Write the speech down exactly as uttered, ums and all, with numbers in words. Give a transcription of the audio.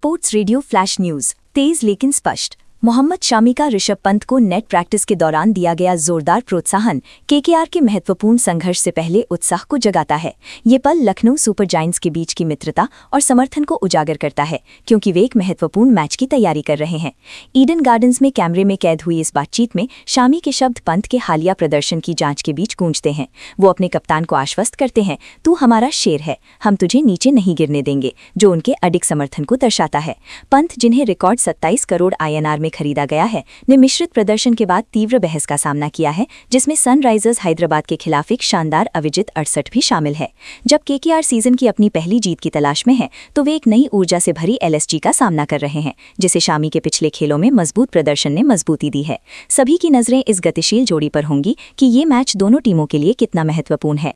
Sports radio flash news, तेज लेकिन स्पष्ट। मोहम्मद शामी का ऋषभ पंत को नेट प्रैक्टिस के दौरान दिया गया जोरदार प्रोत्साहन केकेआर के महत्वपूर्ण संघर्ष से पहले उत्साह को जगाता है। ये पल लखनऊ सुपर जायंट्स के बीच की मित्रता और समर्थन को उजागर करता है, क्योंकि वे एक महत्वपूर्ण मैच की तैयारी कर रहे हैं। ईडन गार्डन्स में कैमरे में कैद हुई इस बातचीत में शामी के शब्द पंत के हालिया प्रदर्शन की जांच के बीच गूंजते हैं। वो अपने कप्तान को आश्वस्त करते हैं, तू हमारा शेर है, हम तुझे नीचे नहीं गिरने देंगे, जो उनके अडिग समर्थन को दर्शाता है। पंत, जिन्हें रिकॉर्ड सत्ताईस करोड़ आईएनआर में खरीदा गया है, ने मिश्रित प्रदर्शन के बाद तीव्र बहस का सामना किया है, जिसमें सनराइजर्स हैदराबाद के खिलाफ एक शानदार अविजित अड़सठ भी शामिल है। जब केकेआर सीजन की अपनी पहली जीत की तलाश में है, तो वे एक नई ऊर्जा से भरी एलएसजी का सामना कर रहे हैं, जिसे शामी के पिछले खेलों में मजबूत प्रदर्शन ने मजबूती दी है। सभी की नजरें इस गतिशील जोड़ी पर होंगी कि ये मैच दोनों टीमों के लिए कितना महत्वपूर्ण है।